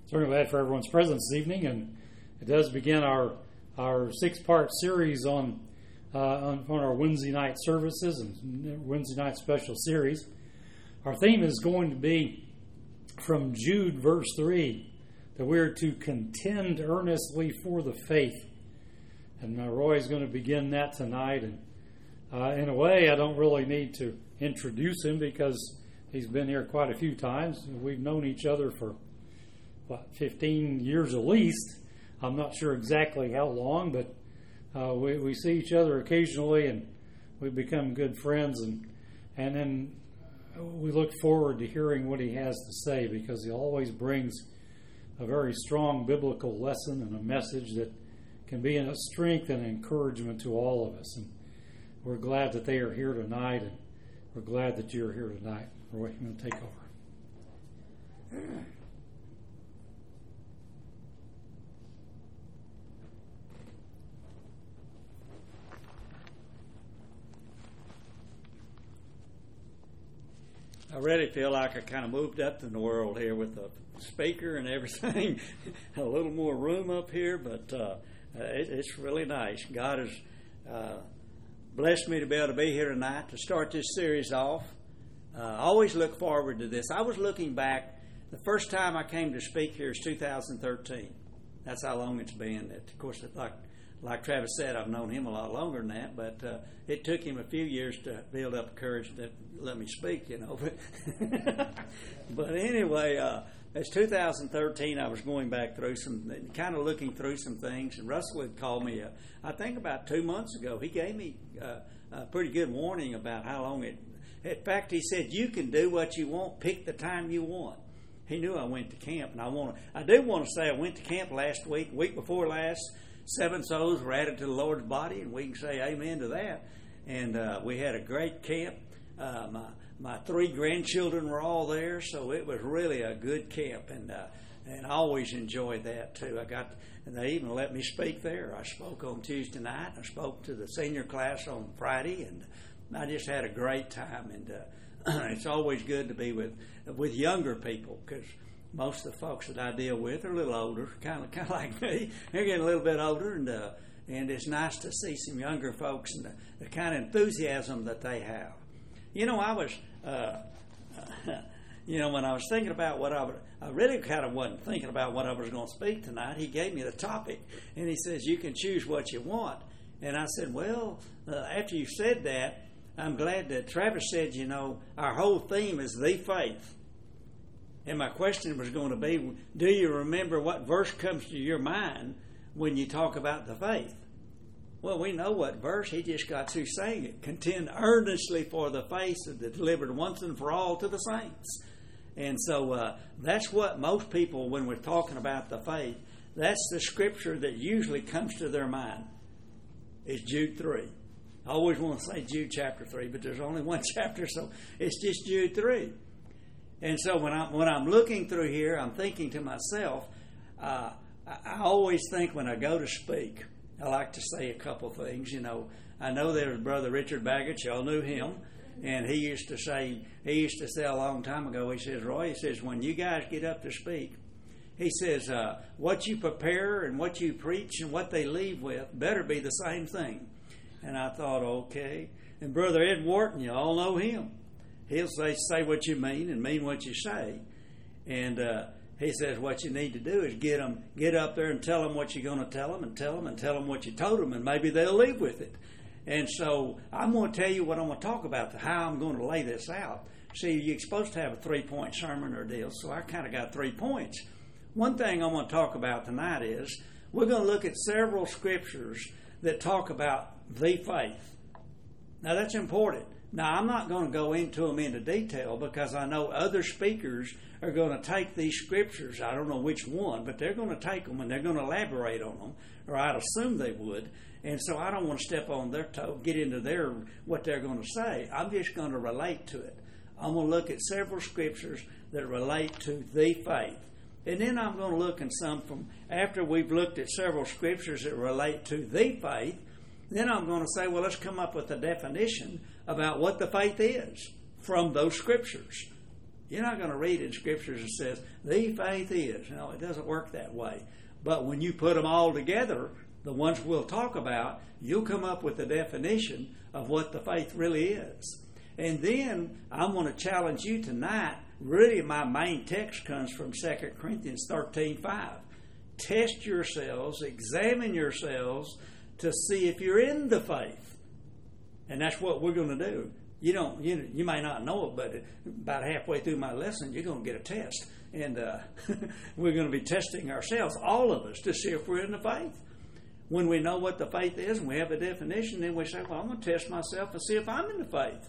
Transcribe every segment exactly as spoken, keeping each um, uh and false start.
Certainly glad for everyone's presence this evening, and it does begin our our six-part series on, uh, on on our Wednesday night services and Wednesday night special series. Our theme is going to be from Jude verse three, that we are to contend earnestly for the faith. And uh, Roy is going to begin that tonight. And uh, in a way, I don't really need to introduce him because he's been here quite a few times. We've known each other for what, fifteen years at least. I'm not sure exactly how long, but uh, we, we see each other occasionally, and we become good friends, and and then we look forward to hearing what he has to say, because he always brings a very strong biblical lesson and a message that can be a strength and encouragement to all of us. And we're glad that they are here tonight, and we're glad that you're here tonight. Roy, I'm going to take over. I really feel like I kind of moved up in the world here with the speaker and everything. A little more room up here, but uh, it, it's really nice. God has uh, blessed me to be able to be here tonight to start this series off. Uh, I always look forward to this. I was looking back. The first time I came to speak here is two thousand thirteen. That's how long it's been. It, of course, like like Travis said, I've known him a lot longer than that, but uh, it took him a few years to build up courage to let me speak, you know. But anyway, uh, it's two thousand thirteen. I was going back through some, kind of looking through some things, and Russell had called me, uh, I think about two months ago. He gave me uh, a pretty good warning about how long it, in fact, he said, you can do what you want, pick the time you want. He knew I went to camp, and I want to, I do want to say I went to camp last week, week before last. Seven souls were added to the Lord's body, and we can say amen to that. And uh, we had a great camp. Uh, my my three grandchildren were all there, so it was really a good camp, and uh, and I always enjoyed that too. I got, and they even let me speak there. I spoke on Tuesday night. I spoke to the senior class on Friday, and I just had a great time. And uh, it's always good to be with with younger people, because most of the folks that I deal with are a little older, kind of kind of like me. They're getting a little bit older, and uh, and it's nice to see some younger folks and the, the kind of enthusiasm that they have. You know, I was, uh, you know, when I was thinking about what I would, I really kind of wasn't thinking about what I was going to speak tonight. He gave me the topic, and he says, you can choose what you want. And I said, well, uh, after you said that, I'm glad that Travis said, you know, our whole theme is the faith. And my question was going to be, do you remember what verse comes to your mind when you talk about the faith? Well, we know what verse. He just got through saying it. Contend earnestly for the faith that is delivered once and for all to the saints. And so uh, that's what most people, when we're talking about the faith, that's the scripture that usually comes to their mind, is Jude three. I always want to say Jude chapter three, but there's only one chapter, so it's just Jude three. And so when I'm, when I'm looking through here, I'm thinking to myself, uh, I, I always think when I go to speak, I like to say a couple things. You know, I know there was Brother Richard Baggett. Y'all knew him. And he used to say, he used to say a long time ago, he says, Roy, he says, when you guys get up to speak, he says, uh, what you prepare and what you preach and what they leave with better be the same thing. And I thought, okay. And Brother Ed Wharton, you all know him. He'll say, say what you mean and mean what you say. And uh, he says what you need to do is get them, get up there and tell them what you're going to tell them and tell them and tell them what you told them, and maybe they'll leave with it. And so I'm going to tell you what I'm going to talk about, how I'm going to lay this out. See, you're supposed to have a three-point sermon or deal, so I kind of got three points. One thing I want to talk about tonight is we're going to look at several scriptures that talk about the faith. Now, that's important. Now, I'm not going to go into them into detail because I know other speakers are going to take these scriptures. I don't know which one, but they're going to take them and they're going to elaborate on them, or I'd assume they would. And so I don't want to step on their toe, get into their what they're going to say. I'm just going to relate to it. I'm going to look at several scriptures that relate to the faith. And then I'm going to look in some from, after we've looked at several scriptures that relate to the faith, then I'm going to say, well, let's come up with a definition about what the faith is from those scriptures. You're not going to read in Scriptures that says, the faith is. No, it doesn't work that way. But when you put them all together, the ones we'll talk about, you'll come up with a definition of what the faith really is. And then I'm going to challenge you tonight. Really, my main text comes from Second Corinthians thirteen five. Test yourselves, examine yourselves to see if you're in the faith. And that's what we're going to do. You don't. You, you may not know it, but about halfway through my lesson, you're going to get a test. And uh, we're going to be testing ourselves, all of us, to see if we're in the faith. When we know what the faith is and we have a definition, then we say, well, I'm going to test myself and see if I'm in the faith.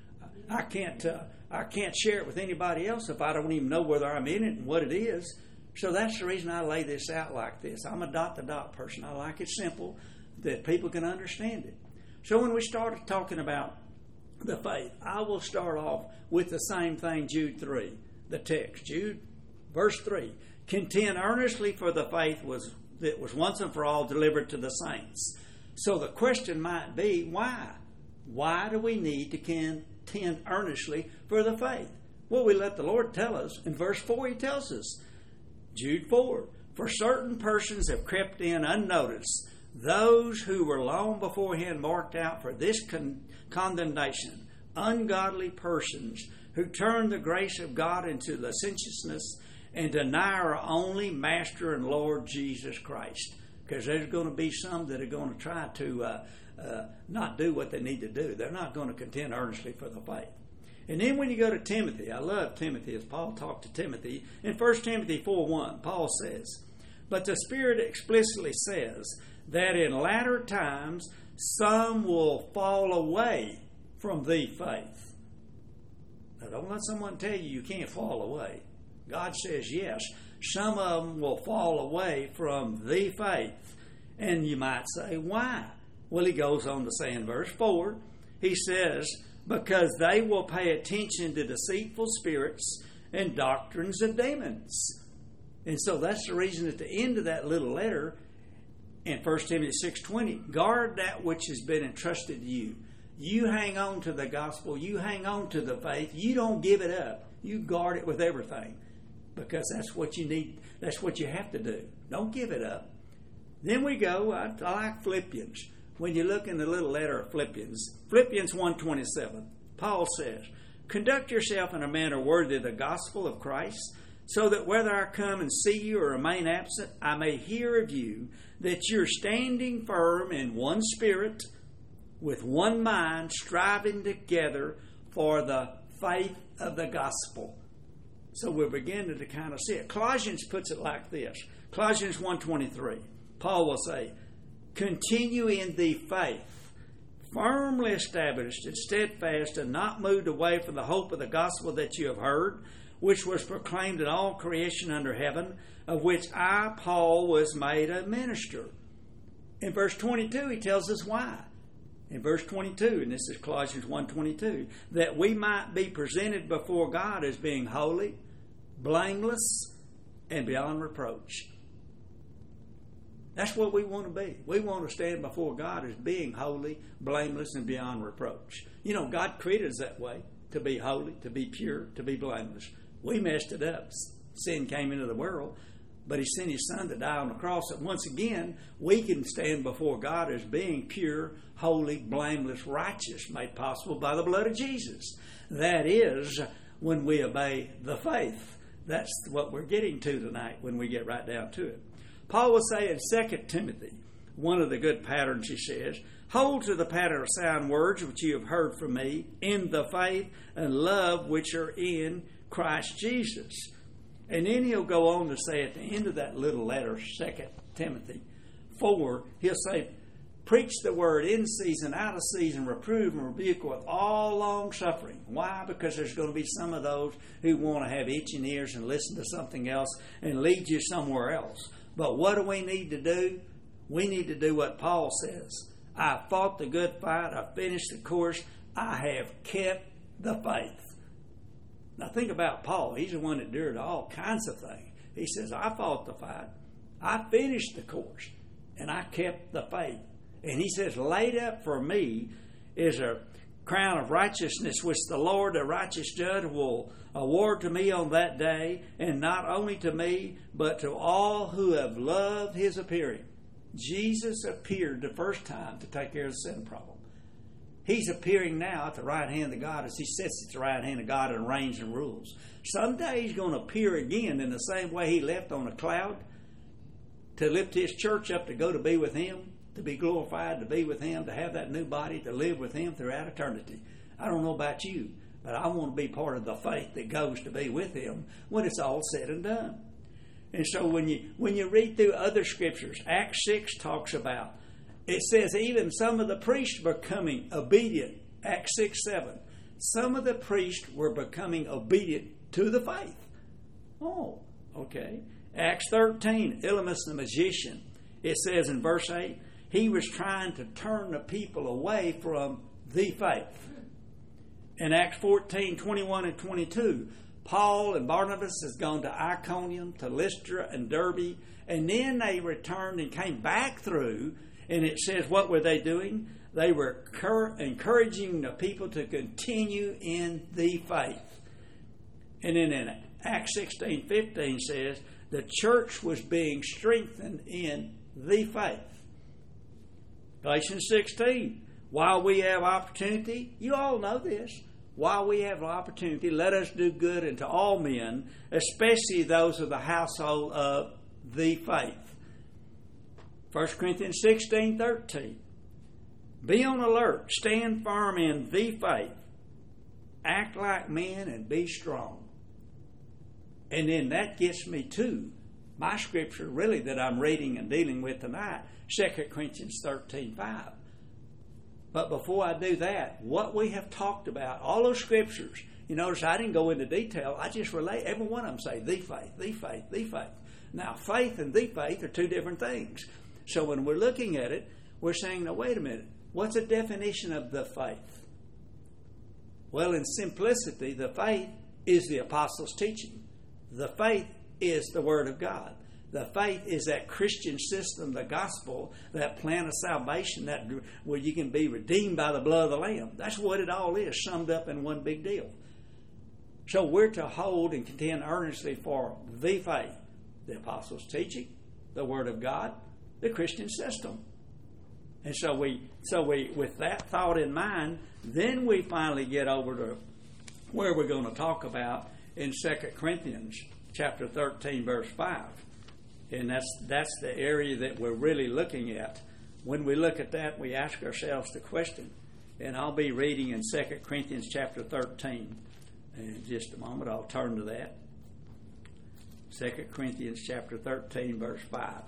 I can't uh, I can't share it with anybody else if I don't even know whether I'm in it and what it is. So that's the reason I lay this out like this. I'm a dot-to-dot person. I like it simple that people can understand it. So when we started talking about the faith, I will start off with the same thing, Jude three, the text. Jude, verse three, contend earnestly for the faith was that was once and for all delivered to the saints. So the question might be, why? Why do we need to contend earnestly for the faith? Well, we let the Lord tell us. In verse four, he tells us, Jude four, for certain persons have crept in unnoticed, those who were long beforehand marked out for this con- condemnation, ungodly persons who turn the grace of God into licentiousness and deny our only Master and Lord Jesus Christ. Because there's going to be some that are going to try to uh, uh, not do what they need to do. They're not going to contend earnestly for the faith. And then when you go to Timothy, I love Timothy as Paul talked to Timothy. In First Timothy four one, Paul says, but the Spirit explicitly says that in latter times some will fall away from the faith. Now don't let someone tell you you can't fall away. God says yes. Some of them will fall away from the faith. And you might say, why? Well, he goes on to say in verse four, he says, because they will pay attention to deceitful spirits and doctrines of demons. And so that's the reason at the end of that little letter in First Timothy six twenty, guard that which has been entrusted to you. You hang on to the gospel. You hang on to the faith. You don't give it up. You guard it with everything, because that's what you need. That's what you have to do. Don't give it up. Then we go, I, I like Philippians. When you look in the little letter of Philippians, Philippians one twenty-seven, Paul says, conduct yourself in a manner worthy of the gospel of Christ, so that whether I come and see you or remain absent, I may hear of you that you're standing firm in one spirit, with one mind, striving together for the faith of the gospel. So we're beginning to kind of see it. Colossians puts it like this. Colossians one twenty-three. Paul will say, continue in the faith, firmly established and steadfast, and not moved away from the hope of the gospel that you have heard, which was proclaimed in all creation under heaven, of which I, Paul, was made a minister. In verse twenty-two, he tells us why. In verse twenty-two, and this is Colossians one twenty-two, that we might be presented before God as being holy, blameless, and beyond reproach. That's what we want to be. We want to stand before God as being holy, blameless, and beyond reproach. You know, God created us that way, to be holy, to be pure, to be blameless. We messed it up. Sin came into the world, but he sent his son to die on the cross. And once again, we can stand before God as being pure, holy, blameless, righteous, made possible by the blood of Jesus. That is when we obey the faith. That's what we're getting to tonight when we get right down to it. Paul will say in Second Timothy, one of the good patterns, he says, hold to the pattern of sound words which you have heard from me in the faith and love which are in Christ Jesus. And then he'll go on to say at the end of that little letter, Second Timothy four, he'll say, preach the word in season, out of season, reprove and rebuke with all long suffering. Why? Because there's going to be some of those who want to have itching ears and listen to something else and lead you somewhere else. But what do we need to do? We need to do what Paul says. I fought the good fight. I finished the course. I have kept the faith. Now think about Paul. He's the one that endured all kinds of things. He says, I fought the fight. I finished the course. And I kept the faith. And he says, laid up for me is a crown of righteousness which the Lord, the righteous judge, will award to me on that day, and not only to me, but to all who have loved his appearing. Jesus appeared the first time to take care of the sin problem. He's appearing now at the right hand of God as he sits at the right hand of God and reigns and rules. Someday he's going to appear again in the same way he left on a cloud to lift his church up to go to be with him, to be glorified, to be with him, to have that new body, to live with him throughout eternity. I don't know about you, but I want to be part of the faith that goes to be with him when it's all said and done. And so when you when you read through other scriptures, Acts six talks about, it says even some of the priests were becoming obedient. Acts six seven. Some of the priests were becoming obedient to the faith. Oh, okay. Acts thirteen, Elymas the magician. It says in verse eight, he was trying to turn the people away from the faith. In Acts fourteen, twenty-one and twenty-two, Paul and Barnabas has gone to Iconium, to Lystra and Derbe, and then they returned and came back through, and it says what were they doing? They were cur- encouraging the people to continue in the faith. And then in Acts sixteen fifteen says, the church was being strengthened in the faith. Galatians sixteen, while we have opportunity, you all know this, while we have opportunity, let us do good unto all men, especially those of the household of the faith. First Corinthians sixteen thirteen, be on alert, stand firm in the faith, act like men and be strong. And then that gets me to my scripture really that I'm reading and dealing with tonight, Second Corinthians thirteen five. But before I do that, what we have talked about, all those scriptures, you notice I didn't go into detail. I just relate, every one of them say the faith, the faith, the faith. Now, faith and the faith are two different things. So when we're looking at it, we're saying, now wait a minute, what's the definition of the faith? Well, in simplicity, the faith is the apostles' teaching. The faith is the Word of God. The faith is that Christian system, the gospel, that plan of salvation, that where you can be redeemed by the blood of the Lamb. That's what it all is, summed up in one big deal. So we're to hold and contend earnestly for the faith, the apostles' teaching, the Word of God, the Christian system. And so we, so we, with that thought in mind, then we finally get over to where we're going to talk about in Second Corinthians chapter thirteen, verse five. And that's that's the area that we're really looking at. When we look at that, we ask ourselves the question. And I'll be reading in Second Corinthians chapter thirteen. And in just a moment, I'll turn to that. Second Corinthians chapter thirteen, verse five.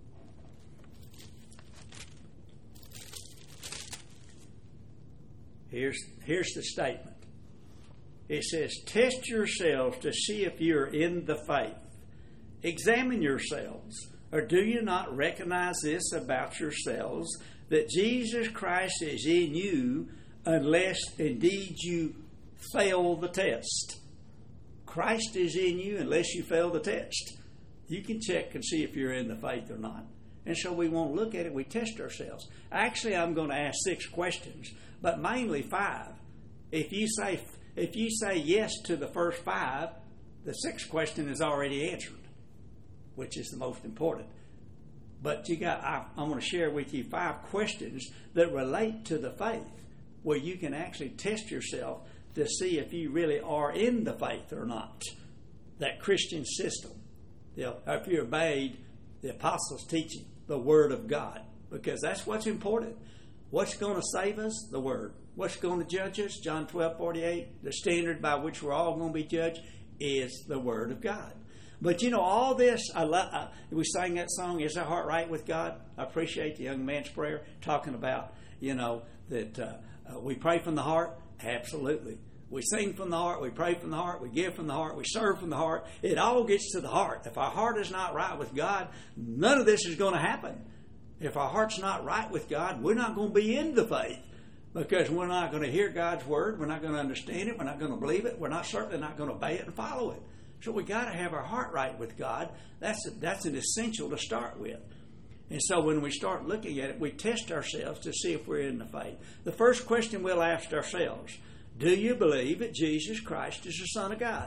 Here's, here's the statement. It says, test yourselves to see if you're in the faith. Examine yourselves, or do you not recognize this about yourselves, that Jesus Christ is in you, unless indeed you fail the test? Christ is in you unless you fail the test. You can check and see if you're in the faith or not. And so we won't look at it, we test ourselves. Actually, I'm going to ask six questions, but mainly five. If you say if you say yes to the first five, the sixth question is already answered, which is the most important. But you got I, I'm going to share with you five questions that relate to the faith, where you can actually test yourself to see if you really are in the faith or not. That Christian system. You know, if you obeyed the apostles' teaching, the Word of God, because that's what's important. What's going to save us? The Word. What's going to judge us? John twelve forty-eight. The standard by which we're all going to be judged is the Word of God. But you know, all this, I love, I, we sang that song, Is Our Heart Right with God? I appreciate the young man's prayer, talking about, you know, that uh, uh, we pray from the heart. Absolutely. We sing from the heart, we pray from the heart, we give from the heart, we serve from the heart. It all gets to the heart. If our heart is not right with God, none of this is going to happen. If our heart's not right with God, we're not going to be in the faith, because we're not going to hear God's word, we're not going to understand it, we're not going to believe it, we're not certainly not going to obey it and follow it. So we got to have our heart right with God. That's a, that's an essential to start with. And so when we start looking at it, we test ourselves to see if we're in the faith. The first question we'll ask ourselves, do you believe that Jesus Christ is the Son of God?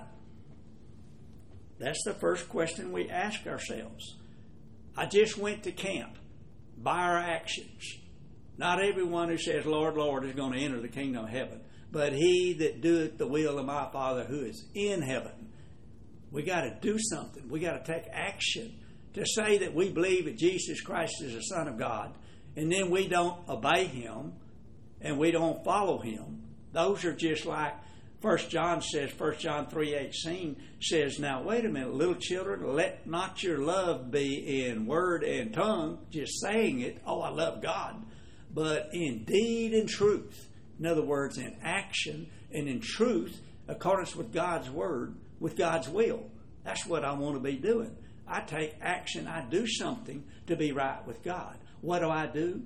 That's the first question we ask ourselves. I just went to camp. By our actions. Not everyone who says, Lord, Lord, is going to enter the kingdom of heaven, but he that doeth the will of my Father who is in heaven. We got to do something. We got to take action to say that we believe that Jesus Christ is the Son of God, and then we don't obey him and we don't follow him. Those are just like First John says, First John three eighteen says, now wait a minute, little children, let not your love be in word and tongue, just saying it, oh, I love God, but in deed and truth. In other words, in action and in truth, accordance with God's word, with God's will. That's what I want to be doing. I take action, I do something to be right with God. What do I do?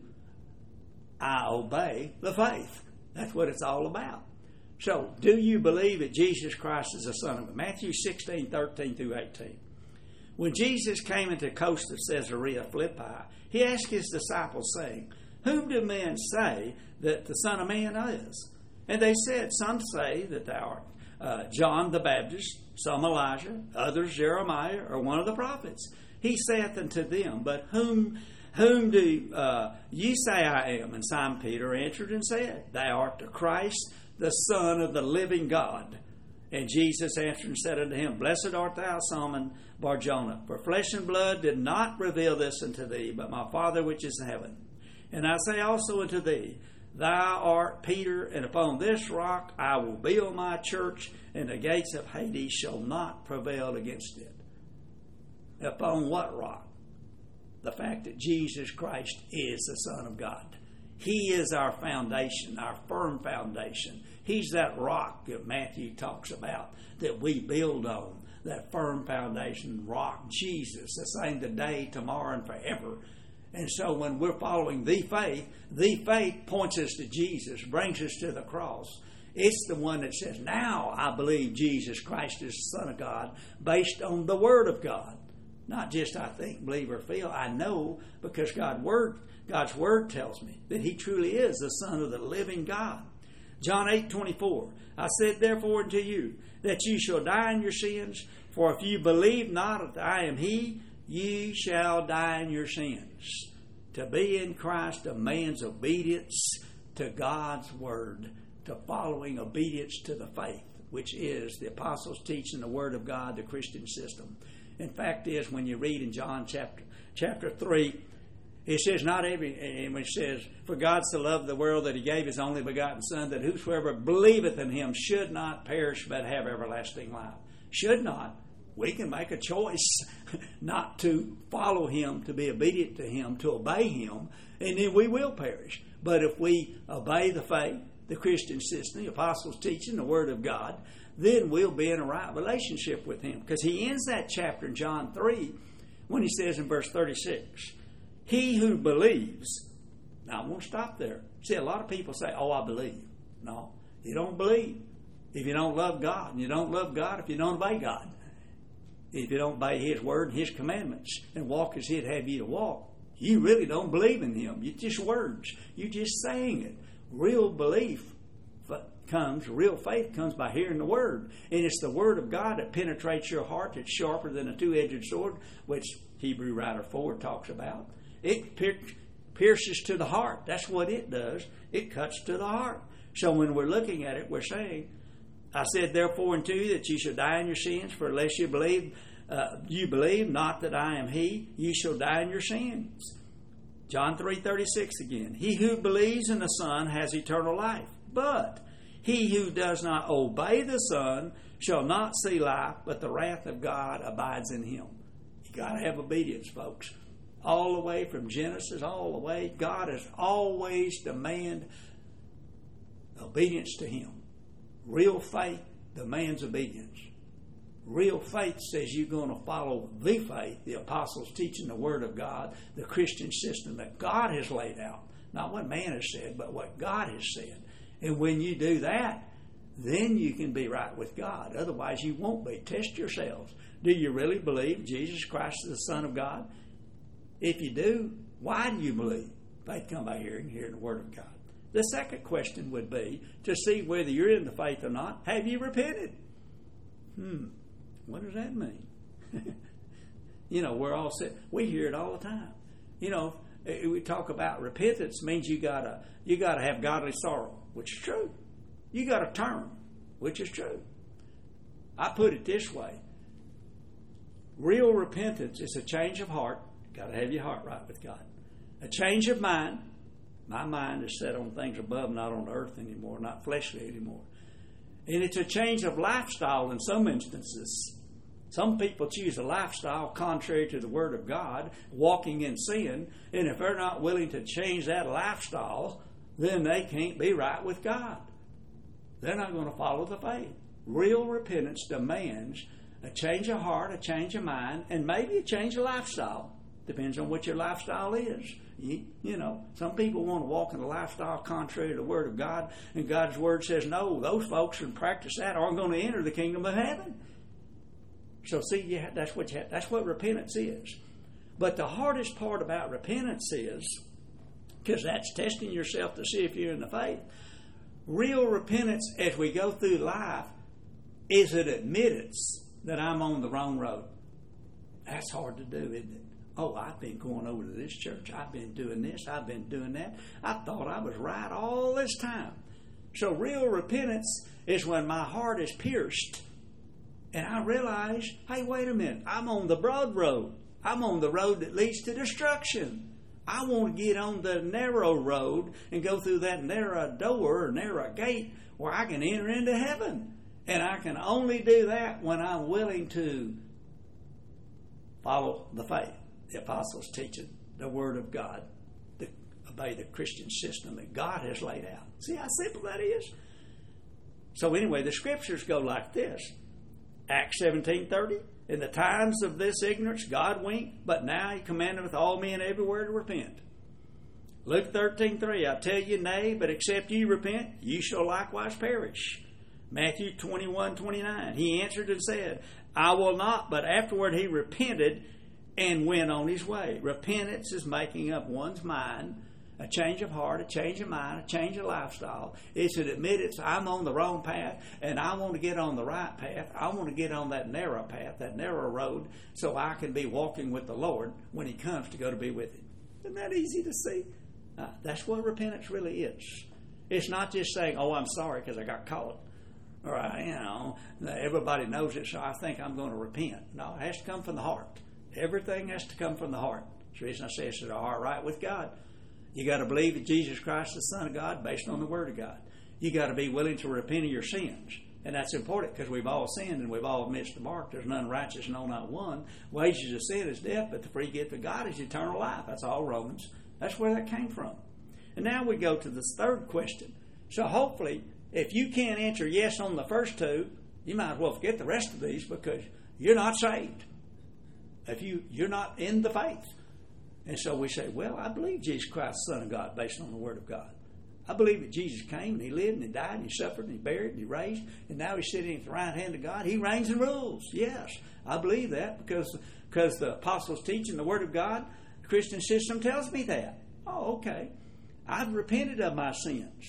I obey the faith. That's what it's all about. So, do you believe that Jesus Christ is the Son of God? Matthew sixteen, thirteen through eighteen. When Jesus came into the coast of Caesarea Philippi, he asked his disciples, saying, whom do men say that the Son of Man is? And they said, some say that thou art uh, John the Baptist, some Elijah, others Jeremiah, or one of the prophets. He saith unto them, but whom whom do uh, ye say I am? And Simon Peter answered and said, thou art the Christ, the Son of the living God. And Jesus answered and said unto him, blessed art thou, Simon Bar-Jonah, for flesh and blood did not reveal this unto thee, but my Father which is in heaven. And I say also unto thee, thou art Peter, and upon this rock I will build my church, and the gates of Hades shall not prevail against it. Upon what rock? The fact that Jesus Christ is the Son of God. He is our foundation, our firm foundation. He's that rock that Matthew talks about that we build on, that firm foundation rock, Jesus, the same today, tomorrow, and forever. And so when we're following the faith, the faith points us to Jesus, brings us to the cross. It's the one that says, now I believe Jesus Christ is the Son of God, based on the Word of God. Not just I think, believe, or feel. I know because God's Word, God's Word tells me that He truly is the Son of the living God. John eight twenty-four. I said therefore unto you that ye shall die in your sins, for if you believe not that I am He, ye shall die in your sins. To be in Christ demands obedience to God's Word, to following obedience to the faith, which is the apostles' teaching, the Word of God, the Christian system. In fact is, when you read in John chapter chapter three, it says, not every, and it says, for God so loved the world that He gave His only begotten Son, that whosoever believeth in Him should not perish but have everlasting life. Should not. We can make a choice not to follow Him, to be obedient to Him, to obey Him, and then we will perish. But if we obey the faith, the Christian system, the apostles' teaching, the Word of God, then we'll be in a right relationship with Him. Because He ends that chapter in John three when He says in verse thirty-six, he who believes. Now, I won't stop there. See, a lot of people say, oh, I believe. No, you don't believe if you don't love God. And you don't love God if you don't obey God. If you don't obey His Word and His commandments and walk as He'd have you to walk, you really don't believe in Him. It's just words. You're just saying it. Real belief comes, real faith comes by hearing the Word. And it's the Word of God that penetrates your heart. It's sharper than a two-edged sword, which Hebrew writer four talks about. It pierces to the heart. That's what it does. It cuts to the heart. So when we're looking at it, we're saying, I said therefore unto you that you shall die in your sins, for unless you believe, uh, you believe not that I am He, you shall die in your sins. John three thirty-six again. He who believes in the Son has eternal life, but he who does not obey the Son shall not see life, but the wrath of God abides in him. You got to have obedience, folks. All the way from Genesis, all the way, God has always demanded obedience to Him. Real faith demands obedience. Real faith says you're going to follow the faith, the apostles teaching the Word of God, the Christian system that God has laid out. Not what man has said, but what God has said. And when you do that, then you can be right with God. Otherwise, you won't be. Test yourselves. Do you really believe Jesus Christ is the Son of God? If you do, Why do you believe? Faith come by hearing, hearing the Word of God. The second question would be to see whether you're in the faith or not. Have you repented? Hmm. What does that mean? You know, we're all set. We hear it all the time. You know, we talk about repentance means you gotta you gotta have godly sorrow, which is true. You gotta turn, which is true. I put it this way: real repentance is a change of heart. Got to have your heart right with God. A change of mind. My mind is set on things above, not on earth anymore, not fleshly anymore. And it's a change of lifestyle in some instances. Some people choose a lifestyle contrary to the Word of God, walking in sin, and if they're not willing to change that lifestyle, then they can't be right with God. They're not going to follow the faith. Real repentance demands a change of heart, a change of mind, and maybe a change of lifestyle. Depends on what your lifestyle is. You, you know, some people want to walk in a lifestyle contrary to the Word of God, and God's Word says, no, those folks who practice that aren't going to enter the kingdom of heaven. So see, you have, that's what you have, that's what repentance is. But the hardest part about repentance is, because that's testing yourself to see if you're in the faith, real repentance as we go through life is an admittance that I'm on the wrong road. That's hard to do, isn't it? Oh, I've been going over to this church. I've been doing this. I've been doing that. I thought I was right all this time. So real repentance is when my heart is pierced and I realize, hey, wait a minute. I'm on the broad road. I'm on the road that leads to destruction. I want to get on the narrow road and go through that narrow door or narrow gate where I can enter into heaven. And I can only do that when I'm willing to follow the faith, the apostles' teaching, the Word of God, to obey the Christian system that God has laid out. See how simple that is? So anyway, the Scriptures go like this. Acts seventeen thirty, in the times of this ignorance God winked, but now He commandeth all men everywhere to repent. Luke thirteen three, I tell you, nay, but except ye repent, ye shall likewise perish. Matthew twenty-one twenty-nine, He answered and said, I will not, but afterward He repented and went on His way. Repentance is making up one's mind, a change of heart, a change of mind, a change of lifestyle. It's an admittance, I'm on the wrong path, and I want to get on the right path. I want to get on that narrow path, that narrow road, so I can be walking with the Lord when He comes to go to be with Him. Isn't that easy to see? Uh, that's what repentance really is. It's not just saying, oh, I'm sorry because I got caught. Or, I, you know, everybody knows it, so I think I'm going to repent. No, it has to come from the heart. Everything has to come from the heart. That's the reason I say it's the heart right with God. You got to believe that Jesus Christ is the Son of God based on the Word of God. You got to be willing to repent of your sins. And that's important because we've all sinned and we've all missed the mark. There's none righteous, no, not one. Wages of sin is death, but the free gift of God is eternal life. That's all Romans. That's where that came from. And now we go to this third question. So hopefully, if you can't answer yes on the first two, you might as well forget the rest of these because you're not saved. If you, you're not in the faith. And so we say, well, I believe Jesus Christ is the Son of God based on the Word of God. I believe that Jesus came and He lived and He died and He suffered and He buried and He raised and now He's sitting at the right hand of God. He reigns and rules. Yes, I believe that because, because the apostles teaching the Word of God, the Christian system tells me that. Oh, okay. I've repented of my sins.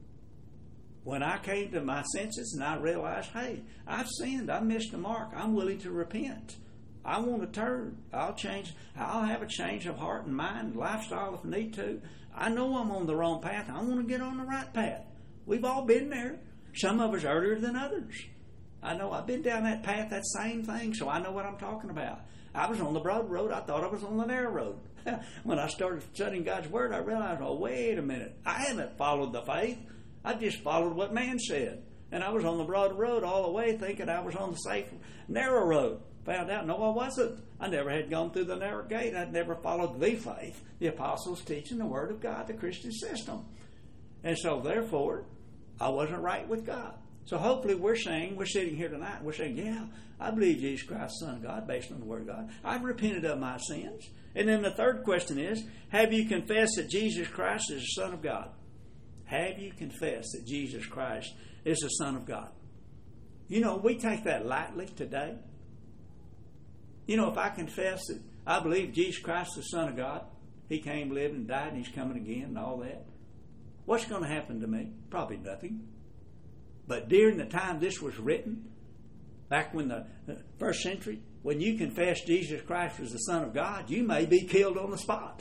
When I came to my senses and I realized, hey, I've sinned. I missed the mark. I'm willing to repent. I want to turn. I'll change. I'll have a change of heart and mind, lifestyle if need to. I know I'm on the wrong path. I want to get on the right path. We've all been there. Some of us earlier than others. I know I've been down that path, that same thing, so I know what I'm talking about. I was on the broad road. I thought I was on the narrow road. When I started studying God's Word, I realized, oh, wait a minute. I haven't followed the faith. I just followed what man said. And I was on the broad road all the way thinking I was on the safe, narrow road. Found out, no, I wasn't. I never had gone through the narrow gate. I'd never followed the faith, the apostles teaching the Word of God, the Christian system. And so, therefore, I wasn't right with God. So hopefully we're saying, we're sitting here tonight, we're saying, yeah, I believe Jesus Christ is the Son of God based on the Word of God. I've repented of my sins. And then the third question is, have you confessed that Jesus Christ is the Son of God? Have you confessed that Jesus Christ is the Son of God? You know, we take that lightly today. You know, if I confess that I believe Jesus Christ is the Son of God, He came, lived, and died, and He's coming again, and all that. What's going to happen to me? Probably nothing. But during the time this was written, back when the first century, when you confess Jesus Christ as the Son of God, you may be killed on the spot.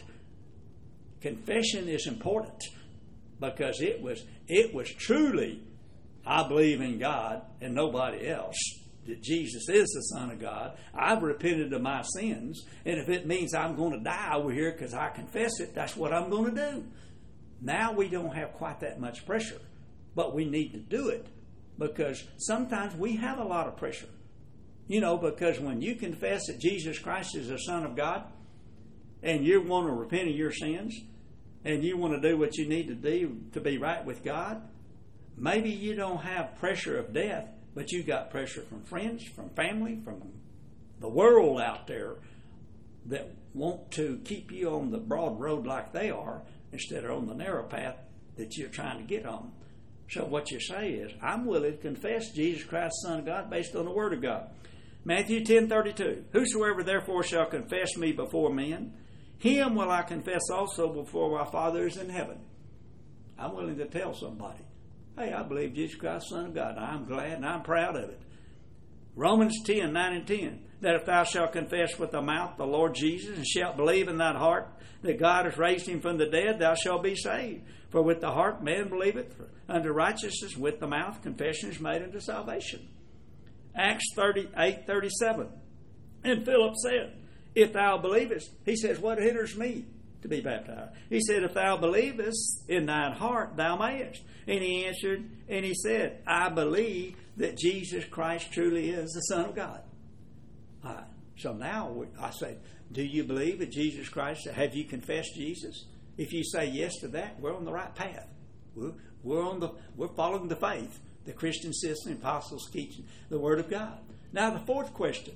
Confession is important because it was it was truly, I believe in God and nobody else, that Jesus is the Son of God. I've repented of my sins, and if it means I'm going to die over here because I confess it, that's what I'm going to do. Now we don't have quite that much pressure, but we need to do it because sometimes we have a lot of pressure. You know, because when you confess that Jesus Christ is the Son of God, and you want to repent of your sins, and you want to do what you need to do to be right with God, maybe you don't have pressure of death, but you got pressure from friends, from family, from the world out there that want to keep you on the broad road like they are instead of on the narrow path that you're trying to get on. So what you say is, I'm willing to confess Jesus Christ, Son of God, based on the Word of God. Matthew ten thirty-two, whosoever therefore shall confess me before men, him will I confess also before my Father is in heaven. I'm willing to tell somebody, hey, I believe Jesus Christ, Son of God, and I'm glad and I'm proud of it. Romans ten, nine and ten, that if thou shalt confess with the mouth the Lord Jesus, and shalt believe in thine heart that God has raised him from the dead, thou shalt be saved. For with the heart man believeth unto righteousness, with the mouth confession is made unto salvation. Acts thirty-eight thirty-seven, and Philip said, if thou believest, he says, what hinders me to be baptized? He said, if thou believest in thine heart, thou mayest. And he answered, and he said, I believe that Jesus Christ truly is the Son of God. All right. So now we, I say, do you believe that Jesus Christ? Have you confessed Jesus? If you say yes to that, we're on the right path. We're, we're on the we're following the faith, the Christian system, apostles teaching the Word of God. Now the fourth question: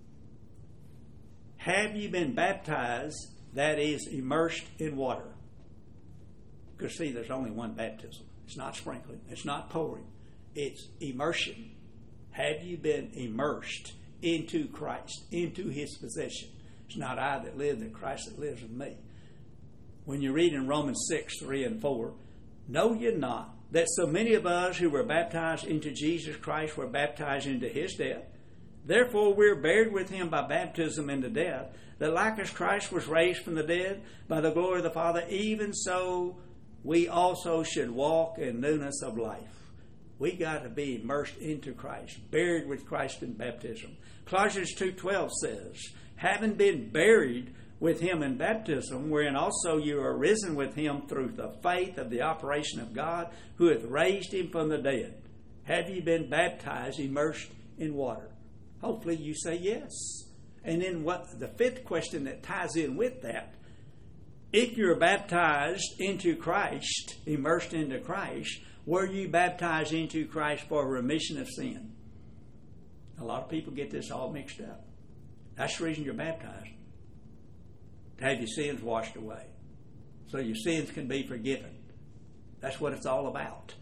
have you been baptized? That is, immersed in water. Because see, there's only one baptism. It's not sprinkling. It's not pouring. It's immersion. Have you been immersed into Christ, into His possession? It's not I that live, but Christ that lives in me. When you read in Romans six, three and four, know ye not that so many of us who were baptized into Jesus Christ were baptized into His death? Therefore we're buried with Him by baptism into death, that like as Christ was raised from the dead by the glory of the Father, even so we also should walk in newness of life. We got to be immersed into Christ, buried with Christ in baptism. Colossians two twelve says, having been buried with Him in baptism, wherein also you are risen with Him through the faith of the operation of God, who hath raised Him from the dead. Have you been baptized, immersed in water? Hopefully you say yes. And then what the fifth question that ties in with that, if you're baptized into Christ, immersed into Christ, were you baptized into Christ for remission of sin? A lot of people get this all mixed up. That's the reason you're baptized. To have your sins washed away. So your sins can be forgiven. That's what it's all about.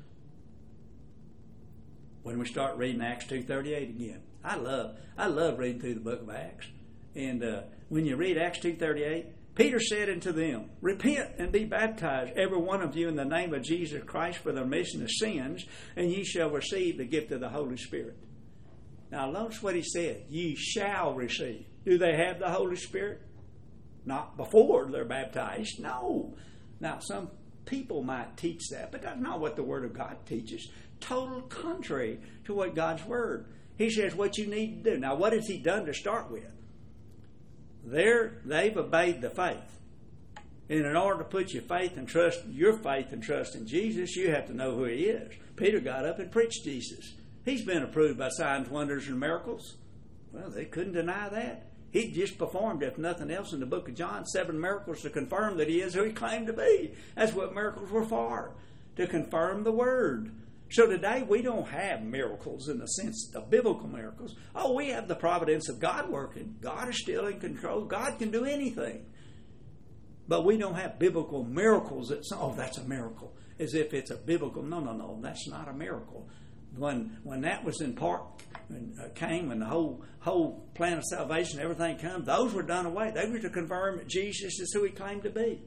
When we start reading Acts two thirty-eight again. I love I love reading through the book of Acts. And uh, when you read Acts two thirty-eight, Peter said unto them, repent and be baptized, every one of you, in the name of Jesus Christ for the remission of sins, and ye shall receive the gift of the Holy Spirit. Now notice what he said. Ye shall receive. Do they have the Holy Spirit? Not before they're baptized. No. Now some people might teach that, but that's not what the Word of God teaches. Total contrary to what God's Word. He says what you need to do. Now what has He done to start with? There, they've obeyed the faith. And in order to put your faith and trust, your faith and trust in Jesus, you have to know who He is. Peter got up and preached Jesus. He's been approved by signs, wonders, and miracles. Well, they couldn't deny that. He just performed, if nothing else, in the book of John, seven miracles to confirm that He is who He claimed to be. That's what miracles were for, to confirm the Word. So today we don't have miracles in the sense of biblical miracles. Oh, we have the providence of God working. God is still in control. God can do anything. But we don't have biblical miracles that, oh, that's a miracle. As if it's a biblical, no, no, no, that's not a miracle. when when that was in part and uh, came, when the whole whole plan of salvation, everything come, those were done away. They were to confirm that Jesus is who he claimed to be.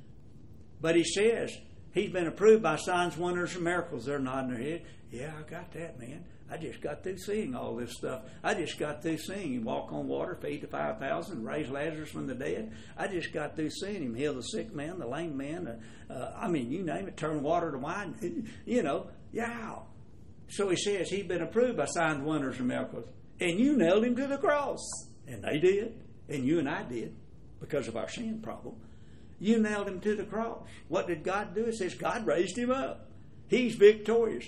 But he says he's been approved by signs, wonders, and miracles. They're nodding their head. Yeah, I got that, man. I just got through seeing all this stuff. I just got through seeing him walk on water, feed the five thousand, raise Lazarus from the dead. I just got through seeing him heal the sick man, the lame man. Uh, uh, I mean, you name it, turn water to wine. You know, yeah. So he says he's been approved by signs, wonders, and miracles. And you nailed him to the cross. And they did. And you and I did because of our sin problem. You nailed him to the cross. What did God do? It says God raised him up. He's victorious.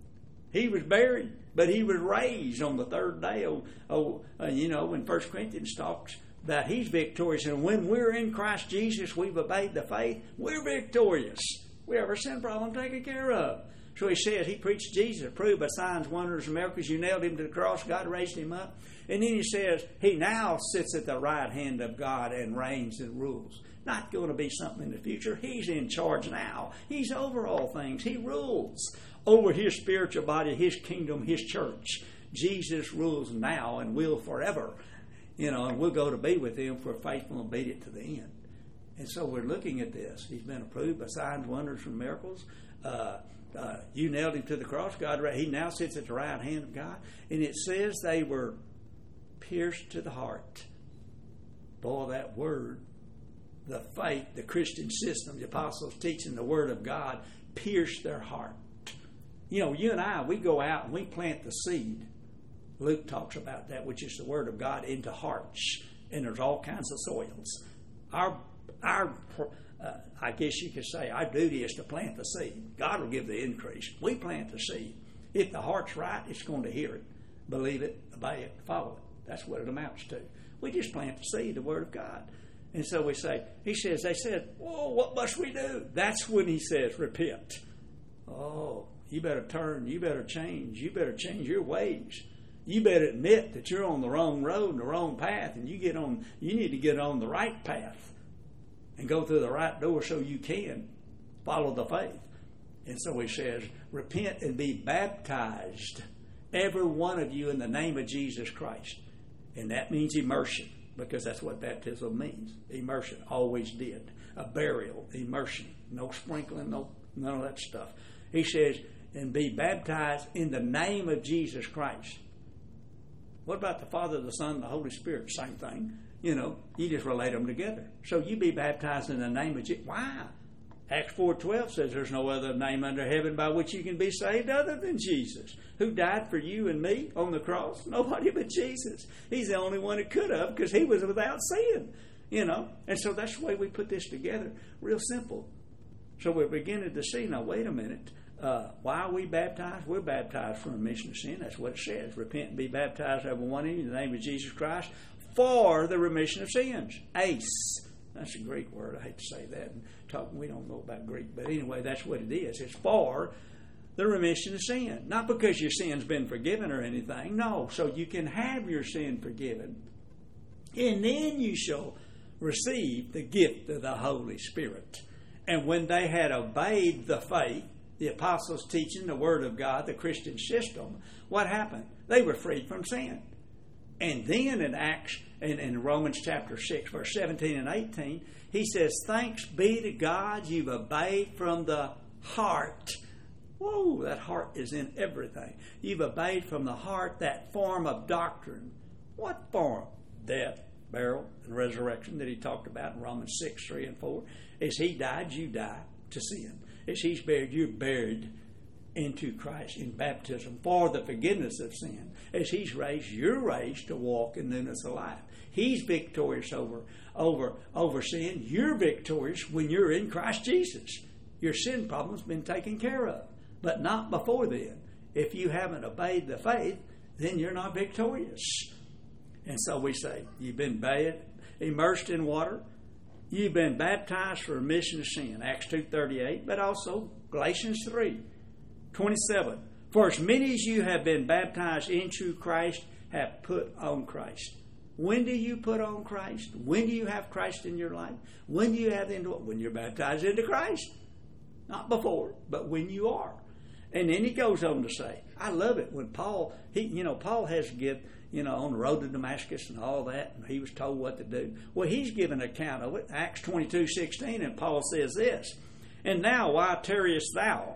He was buried, but he was raised on the third day. Oh, oh uh, you know, when First Corinthians talks about he's victorious. And when we're in Christ Jesus, we've obeyed the faith, we're victorious. We have our sin problem taken care of. So he says he preached Jesus, approved by signs, wonders, and miracles. You nailed him to the cross. God raised him up. And then he says he now sits at the right hand of God and reigns and rules. Not going to be something in the future. He's in charge now. He's over all things. He rules over his spiritual body, his kingdom, his church. Jesus rules now and will forever. You know, and we'll go to be with him if we're faithful and obedient to the end. And so we're looking at this. He's been approved by signs, wonders, and miracles. Uh, uh, you nailed him to the cross. God, he now sits at the right hand of God. And it says they were pierced to the heart. Boy, that word, the faith, the Christian system, the apostles teaching the word of God, pierced their heart. You know, you and I, we go out and we plant the seed. Luke talks about that, which is the word of God, into hearts. And there's all kinds of soils. Our, our, uh, I guess you could say, our duty is to plant the seed. God will give the increase. We plant the seed. If the heart's right, it's going to hear it, believe it, obey it, follow it. That's what it amounts to. We just plant the seed, the word of God. And so we say, he says, they said, whoa, what must we do? That's when he says, repent. Oh, you better turn, you better change, you better change your ways. You better admit that you're on the wrong road and the wrong path, and you get on, you need to get on the right path and go through the right door so you can follow the faith. And so he says, repent and be baptized, every one of you, in the name of Jesus Christ. And that means immersion, because that's what baptism means. Immersion, always did. A burial, immersion. No sprinkling, no none of that stuff. He says, and be baptized in the name of Jesus Christ. What about the Father, the Son, and the Holy Spirit? Same thing. You know, you just relate them together. So you be baptized in the name of Jesus. Why? Acts four twelve says there's no other name under heaven by which you can be saved other than Jesus, who died for you and me on the cross. Nobody but Jesus. He's the only one who could have, because he was without sin. You know, and so that's the way we put this together. Real simple. So we're beginning to see, now wait a minute, uh, why are we baptized? We're baptized for remission of sin. That's what it says. Repent and be baptized, every one of you, in the name of Jesus Christ, for the remission of sins. Ace. That's a Greek word. I hate to say that. And talk, we don't know about Greek, but anyway, that's what it is. It's for the remission of sin. Not because your sin's been forgiven or anything. No, so you can have your sin forgiven. And then you shall receive the gift of the Holy Spirit. And when they had obeyed the faith, the apostles' teaching, the Word of God, the Christian system, what happened? They were freed from sin. And then in Acts, in, in Romans chapter six, verse seventeen and eighteen, he says, thanks be to God you've obeyed from the heart. Whoa, that heart is in everything. You've obeyed from the heart that form of doctrine. What form? Death, burial, and resurrection that he talked about in Romans six, three and four. As he died, you die to sin. As he's buried, you're buried into Christ in baptism for the forgiveness of sin. As he's raised, you're raised to walk in newness of life. He's victorious over, over, over sin. You're victorious when you're in Christ Jesus. Your sin problem's been taken care of, but not before then. If you haven't obeyed the faith, then you're not victorious. And so we say, you've been bathed, immersed in water. You've been baptized for remission of sin, Acts two thirty-eight, but also Galatians three twenty-seven. For as many as you have been baptized into Christ have put on Christ. When do you put on Christ? When do you have Christ in your life? When do you have into it? When you're baptized into Christ. Not before, but when you are. And then he goes on to say, I love it when Paul, he, you know, Paul has to give, you know, on the road to Damascus and all that, and he was told what to do. Well, he's given an account of it, Acts twenty-two sixteen, and Paul says this, and now why tarriest thou?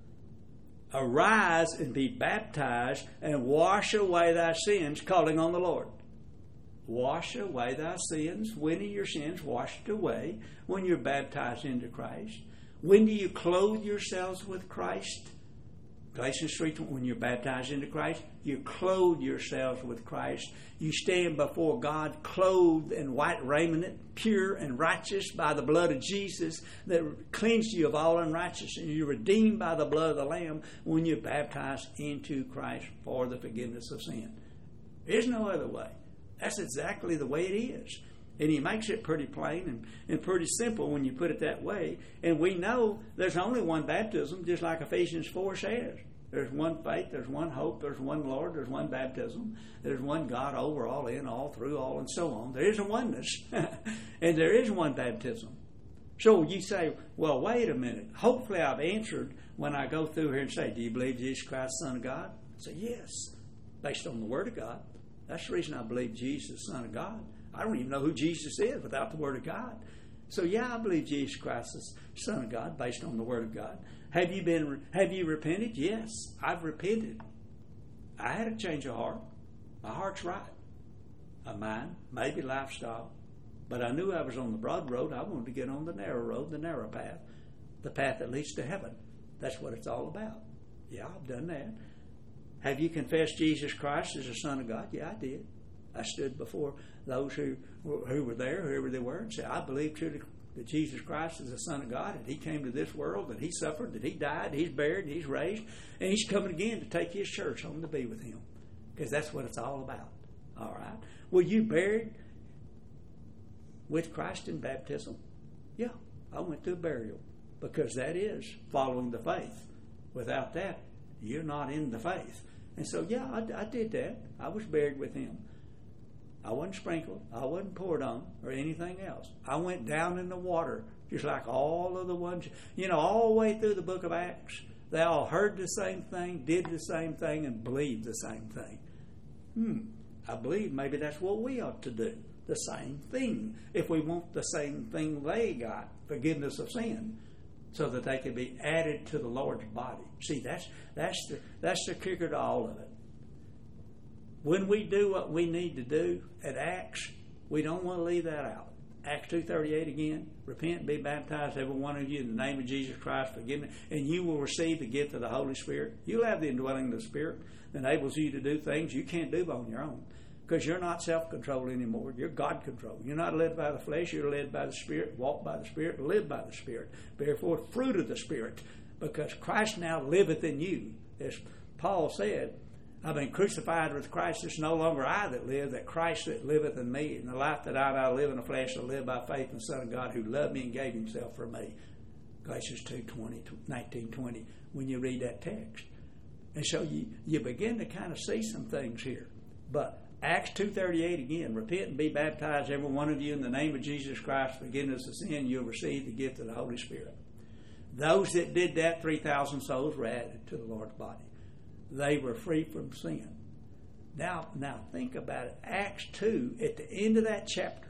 Arise and be baptized and wash away thy sins, calling on the Lord. Wash away thy sins. When are your sins washed away? When you're baptized into Christ. When do you clothe yourselves with Christ? Galatians three, when you're baptized into Christ, you clothe yourselves with Christ. You stand before God clothed in white raiment, pure and righteous by the blood of Jesus that cleansed you of all unrighteousness. And you're redeemed by the blood of the Lamb when you're baptized into Christ for the forgiveness of sin. There's no other way. That's exactly the way it is. And he makes it pretty plain and, and pretty simple when you put it that way. And we know there's only one baptism, just like Ephesians four says. There's one faith, there's one hope, there's one Lord, there's one baptism, there's one God over, all in, all through, all, and so on. There is a oneness, and there is one baptism. So you say, well, wait a minute. Hopefully I've answered when I go through here and say, do you believe Jesus Christ, Son of God? I say, yes, based on the Word of God. That's the reason I believe Jesus, Son of God. I don't even know who Jesus is without the Word of God. So yeah, I believe Jesus Christ is Son of God based on the Word of God. Have you been? Have you repented? Yes, I've repented. I had a change of heart. My heart's right. A mind, maybe lifestyle. But I knew I was on the broad road. I wanted to get on the narrow road, the narrow path, the path that leads to heaven. That's what it's all about. Yeah, I've done that. Have you confessed Jesus Christ as the Son of God? Yeah, I did. I stood before those who who were there, whoever they were, and said, I believe truly that Jesus Christ is the Son of God, and He came to this world, that He suffered, that He died, He's buried, He's raised, and He's coming again to take His church home to be with Him. Because that's what it's all about. All right. Were you buried with Christ in baptism? Yeah, I went through burial, because that is following the faith. Without that, you're not in the faith. And so, yeah, I, I did that. I was buried with Him. I wasn't sprinkled. I wasn't poured on or anything else. I went down in the water, just like all of the ones, you know, all the way through the book of Acts. They all heard the same thing, did the same thing, and believed the same thing. Hmm, I believe maybe that's what we ought to do. The same thing. If we want the same thing they got, forgiveness of sin, so that they can be added to the Lord's body. See, that's that's the that's the kicker to all of it. When we do what we need to do at Acts, we don't want to leave that out. Acts two thirty-eight again, repent and be baptized, every one of you, in the name of Jesus Christ, forgiveness, and you will receive the gift of the Holy Spirit. You'll have the indwelling of the Spirit that enables you to do things you can't do on your own, because you're not self-controlled anymore. You're God-controlled. You're not led by the flesh. You're led by the Spirit, walk by the Spirit, live by the Spirit. Bear forth fruit of the Spirit, because Christ now liveth in you. As Paul said, I've been crucified with Christ. It's no longer I that live, that Christ that liveth in me. And the life that I now live in the flesh, I live by faith in the Son of God who loved me and gave Himself for me. Galatians two twenty, nineteen twenty, when you read that text. And so you, you begin to kind of see some things here. But Acts two thirty-eight again, repent and be baptized, every one of you, in the name of Jesus Christ, forgiveness of sin, you'll receive the gift of the Holy Spirit. Those that did that, three thousand souls were added to the Lord's body. They were free from sin. Now, now think about it. Acts two, at the end of that chapter,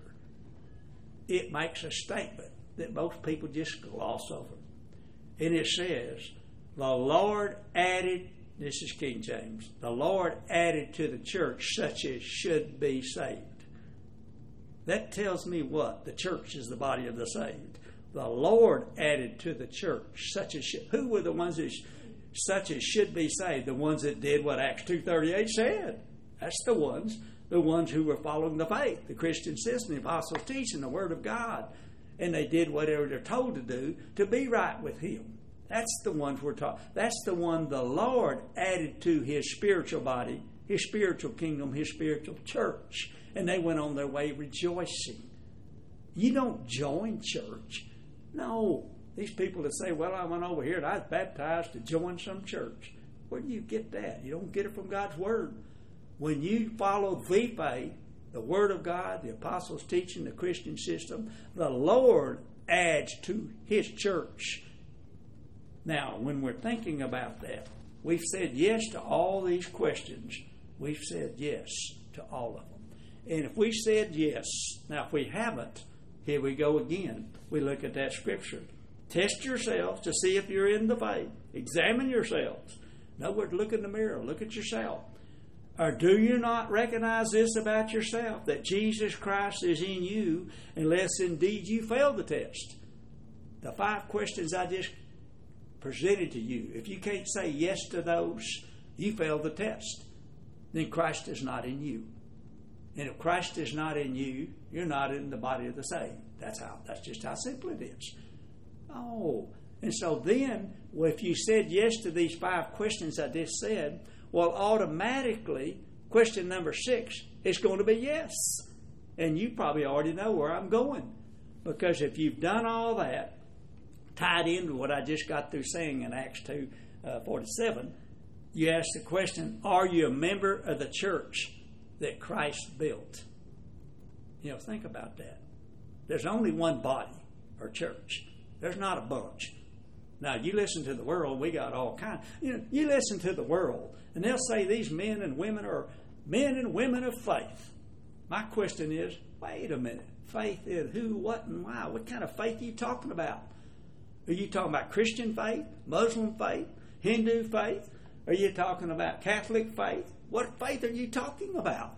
it makes a statement that most people just gloss over. And it says, the Lord added, this is King James, the Lord added to the church such as should be saved. That tells me what? The church is the body of the saved. The Lord added to the church such as should. Who were the ones that such as should be saved? The ones that did what Acts two thirty-eight said. That's the ones, the ones who were following the faith, the Christian system, the apostles' teaching, the Word of God. And they did whatever they're told to do to be right with Him. That's the ones we're talking. That's the one the Lord added to His spiritual body, His spiritual kingdom, His spiritual church. And they went on their way rejoicing. You don't join church. No. These people that say, well, I went over here and I was baptized to join some church. Where do you get that? You don't get it from God's Word. When you follow the faith, the Word of God, the apostles' teaching, the Christian system, the Lord adds to His church. Now, when we're thinking about that, we've said yes to all these questions. We've said yes to all of them. And if we said yes, now if we haven't, here we go again. We look at that scripture. Test yourselves to see if you're in the faith. Examine yourselves. In other words, look in the mirror. Look at yourself. Or do you not recognize this about yourself, that Jesus Christ is in you, unless indeed you fail the test? The five questions I just presented to you, if you can't say yes to those, you fail the test. Then Christ is not in you. And if Christ is not in you, you're not in the body of the saved. That's how. That's just how simple it is. Oh, and so then, well, if you said yes to these five questions I just said, well, automatically, question number six is going to be yes. And you probably already know where I'm going. Because if you've done all that, tied into what I just got through saying in Acts two forty-seven, you ask the question, are you a member of the church that Christ built? You know, think about that. There's only one body or church. There's not a bunch. Now, you listen to the world, we got all kinds. You know, you listen to the world, and they'll say these men and women are men and women of faith. My question is, wait a minute. Faith in who, what, and why? What kind of faith are you talking about? Are you talking about Christian faith, Muslim faith, Hindu faith? Are you talking about Catholic faith? What faith are you talking about?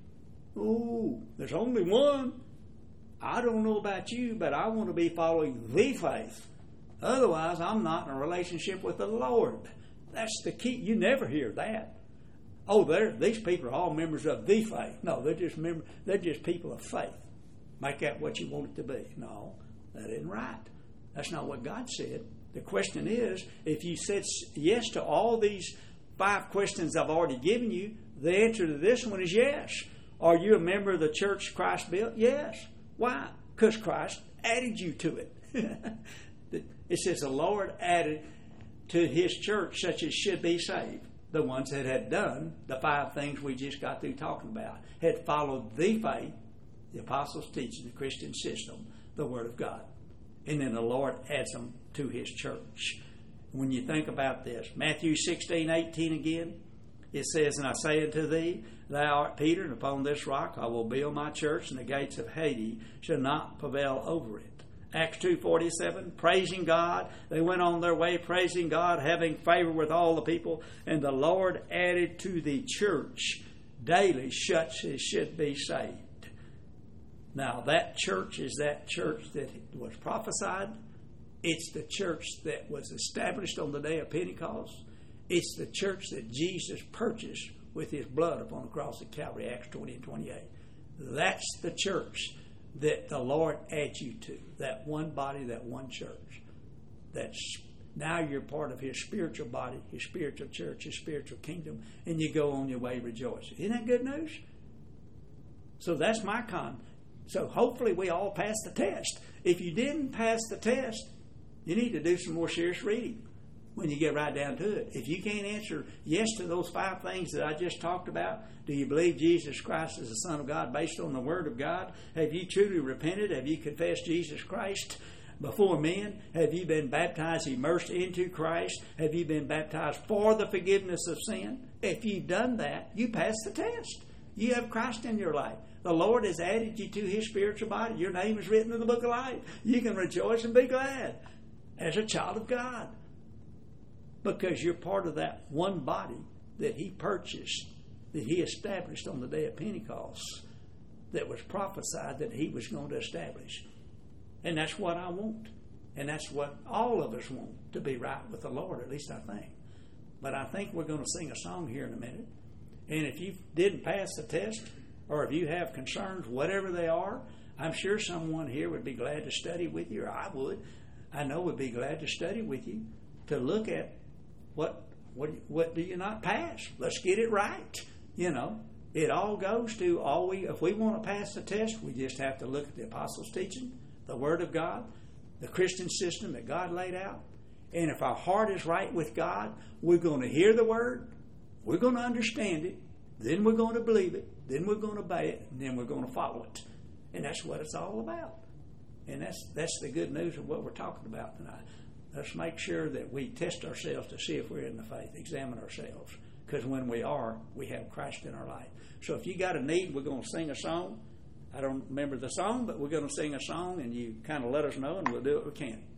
Ooh, there's only one. I don't know about you, but I want to be following the faith. Otherwise, I'm not in a relationship with the Lord. That's the key. You never hear that. Oh, they're, these people are all members of the faith. No, they're just member, they're just people of faith. Make that what you want it to be. No, that isn't right. That's not what God said. The question is, if you said yes to all these five questions I've already given you, the answer to this one is yes. Are you a member of the church Christ built? Yes. Why? Because Christ added you to it. It says the Lord added to His church such as should be saved. The ones that had done the five things we just got through talking about, had followed the faith, the apostles' teaching, the Christian system, the Word of God. And then the Lord adds them to His church. When you think about this, Matthew sixteen eighteen again, it says, and I say unto thee, thou art Peter, and upon this rock I will build my church, and the gates of Hades shall not prevail over it. Acts two forty-seven, praising God. They went on their way praising God, having favor with all the people. And the Lord added to the church daily such as should be saved. Now that church is that church that was prophesied. It's the church that was established on the day of Pentecost. It's the church that Jesus purchased with His blood upon the cross at Calvary, Acts twenty and twenty-eight. That's the church that the Lord adds you to, that one body, that one church. That's now you're part of His spiritual body, His spiritual church, His spiritual kingdom, and you go on your way rejoicing. Isn't that good news? So that's my con. So hopefully we all pass the test. If you didn't pass the test, you need to do some more serious reading when you get right down to it. If you can't answer yes to those five things that I just talked about, do you believe Jesus Christ is the Son of God based on the Word of God? Have you truly repented? Have you confessed Jesus Christ before men? Have you been baptized, immersed into Christ? Have you been baptized for the forgiveness of sin? If you've done that, you pass the test. You have Christ in your life. The Lord has added you to His spiritual body. Your name is written in the book of life. You can rejoice and be glad as a child of God, because you're part of that one body that He purchased, that He established on the day of Pentecost, that was prophesied that He was going to establish. And that's what I want. And that's what all of us want, to be right with the Lord, at least I think. But I think we're going to sing a song here in a minute. And if you didn't pass the test, or if you have concerns, whatever they are, I'm sure someone here would be glad to study with you, or I would. I know would be glad to study with you, to look at what what what do you not pass? Let's get it right. You know, it all goes to all we. If we want to pass the test, we just have to look at the apostles' teaching, the Word of God, the Christian system that God laid out. And if our heart is right with God, we're going to hear the Word, we're going to understand it, then we're going to believe it, then we're going to obey it, and then we're going to follow it. And that's what it's all about. And that's that's the good news of what we're talking about tonight. let's make sure that we test ourselves to see if we're in the faith, examine ourselves. Because when we are, we have Christ in our life. So if you got a need, we're going to sing a song. I don't remember the song, but we're going to sing a song, and you kind of let us know, and we'll do what we can.